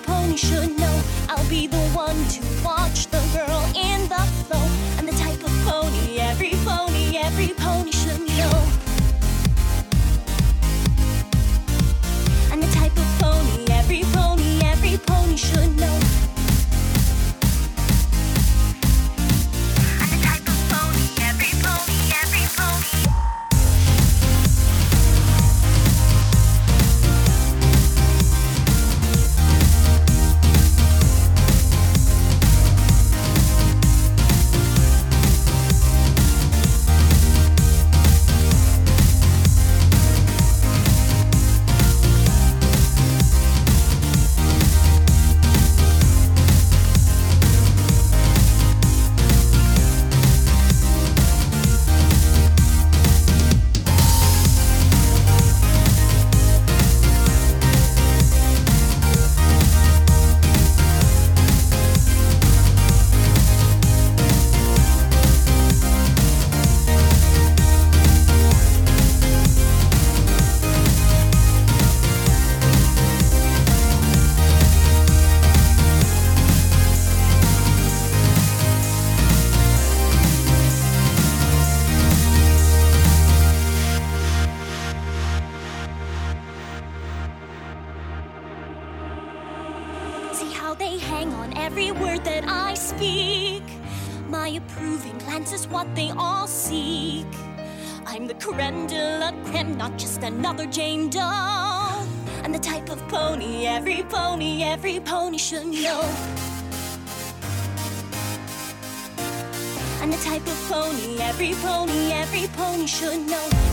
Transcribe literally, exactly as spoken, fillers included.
pony should know. I'll be the one to watch the girl in the flow. I'm the type of pony every pony, every pony should know. I'm the type of pony every pony, every pony should know. I'm the type of pony every pony, every pony. See how they hang on every word that I speak. My approving glance is what they all seek. I'm the creme de la creme, not just another Jane Doe. I'm the type of pony every pony, every pony should know. I'm the type of pony every pony, every pony should know.